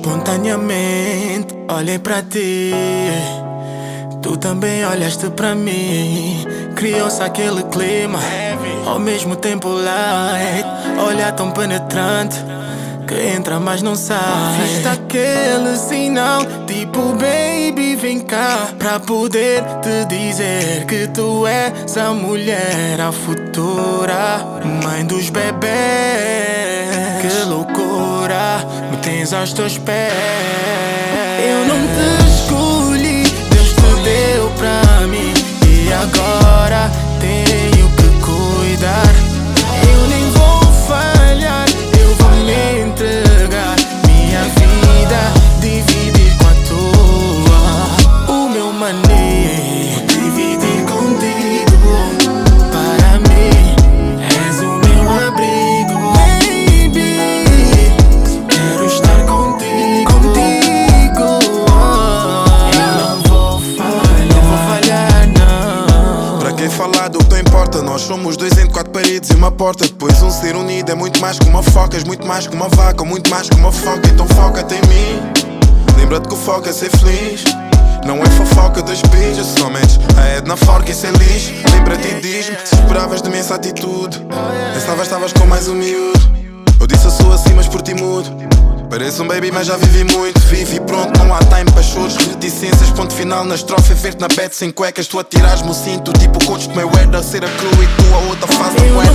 Espontaneamente olhei pra ti, tu também olhaste pra mim. Criou-se aquele clima, ao mesmo tempo light. Olhar tão penetrante que entra mas não sai. Fiz aquele sinal, tipo baby vem cá, pra poder te dizer que tu és a mulher, a futura mãe dos bebês. Que loucura, me tens aos teus pés. Eu não te escolhi, Deus te deu pra mim, e agora tenho que cuidar. Eu nem vou falhar, eu vou me entregar. Minha vida dividir com a tua. O meu maneiro vou dividir contigo. Para mim és o meu abrigo, baby. Quero estar contigo. Eu não vou falhar, não. Para quem falar do que não importa, nós somos dois entre quatro paredes e uma porta. Depois um ser unido é muito mais que uma foca. És muito mais que uma vaca, ou muito mais que uma foca. Então foca-te em mim. Lembra-te que o foco é ser feliz. Não é fofoca das pijas, só metes a Ed na forca, isso é lixo. Lembra-te e diz-me se esperavas de mim essa atitude. Pensavas estavas com mais um miúdo. Eu disse eu sou assim mas por ti mudo. Pareço um baby mas já vivi muito. Vivi pronto, não há time para choros, reticências. Ponto final na estrofe, é ver-te na bed sem cuecas. Tu a tirares-me o cinto, tipo coach de Mayweather. Ser a crew e tu a outra face da moeda.